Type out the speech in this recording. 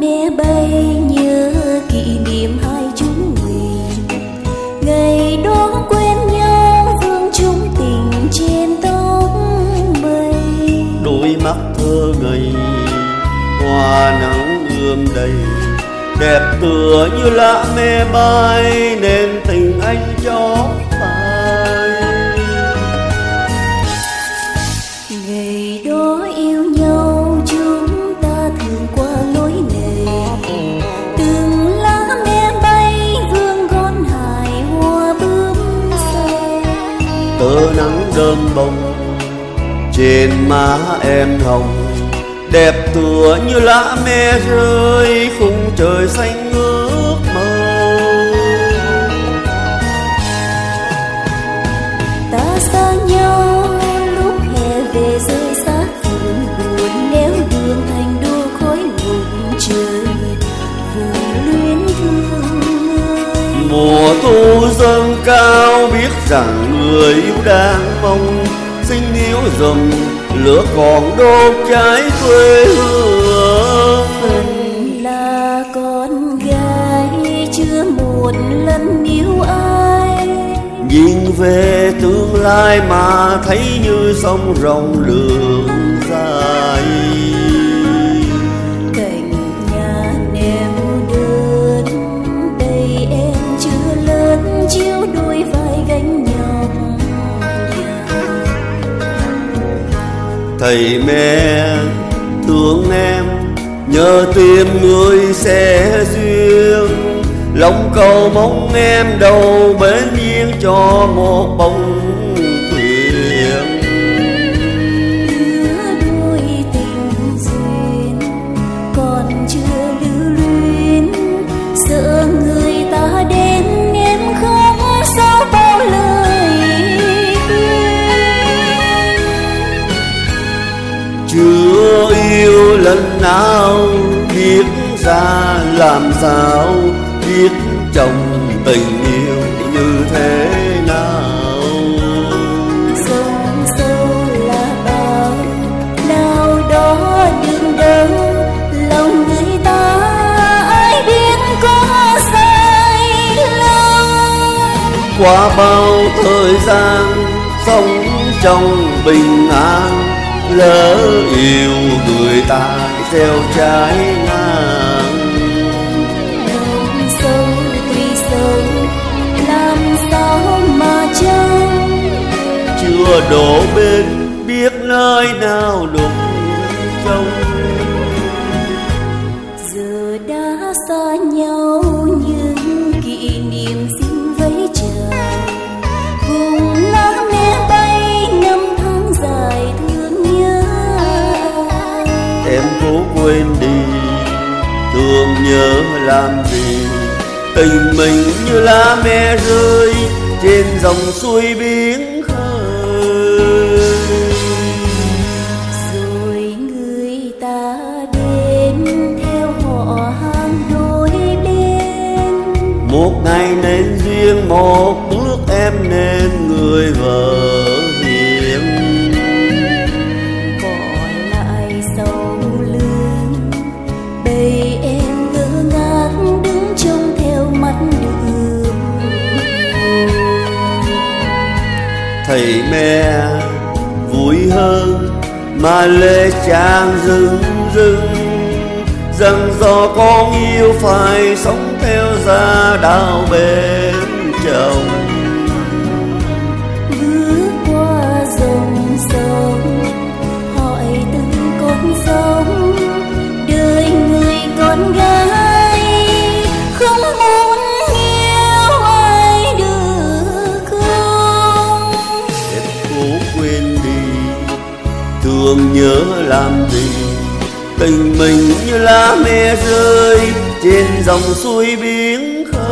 mẹ bay nhớ kỷ niệm hai chúng mình, ngày đó quen nhau vương chung tình trên tóc mây. Đôi mắt thơ ngây hoa nắng ươm đầy, đẹp tựa như lá mê bay nên tình anh chót phai. Ngày đó yêu nhau chúng ta thường qua lối này, từng lá mẹ bay vương gón hài hoa bướm say. Tơ nắng đơm bông trên má em hồng, đẹp tựa như lá me rơi khung trời xanh ước mơ. Ta xa nhau lúc hè về rơi sát vườn buồn, nếu đường thành đô khói ngục trời vùng luyến thương người. Mùa thu dâng cao biết rằng người yêu đang mong, xinh níu dầm lửa còn đốt cháy quê hương. Phần là con gái chưa một lần yêu ai, Nhìn về tương lai mà thấy như sông rộng đường dài. cạnh nhà neo đơn đây em chưa lớn, chiếu đôi vai gánh nhọc nhằn. Thầy mẹ thương em nhớ tìm người sẽ duyên, lòng cầu mong em đầu bến yên cho một bông thuyền. Hứa đôi tình duyên còn chưa lưu luyến, sợ người ta đến em không sao bao lời khuyên. Chưa yêu lần nào biết ra làm sao, biết chồng tình yêu như thế nào. Sông sâu là bao nào đó đường đâu, lòng người ta ai biết có sai lầm. Qua bao thời gian sống trong bình an, lỡ yêu người ta gieo trái ngang. Lòng sâu tuy sâu làm sao mà trông, Chưa đổ bên biết nơi nào đục trông. giờ đã xa nhau nhưng kỷ niệm xin vẫy chào, vùng lá mẹ bay năm tháng dài thương nhớ. Em cố quên đi thương nhớ làm gì, tình mình như lá me rơi trên dòng suối biển khơi. Rồi người ta đến theo họ hàng đôi bên, Một ngày nên duyên một bước em nên người vợ hiền. bỏ lại sau lưng bầy em ngơ ngác đứng trông theo mắt đường. Thầy mẹ vui hơn mà lệ chàng rưng rưng, rằng do con yêu phải sống theo gia đạo bên chồng. Bước qua dòng sông hỏi từng con sông, đời người con gái không muốn yêu ai được không. Em cố quên đi thương nhớ làm gì, tình mình như lá me rơi trên dòng suối biển khơi.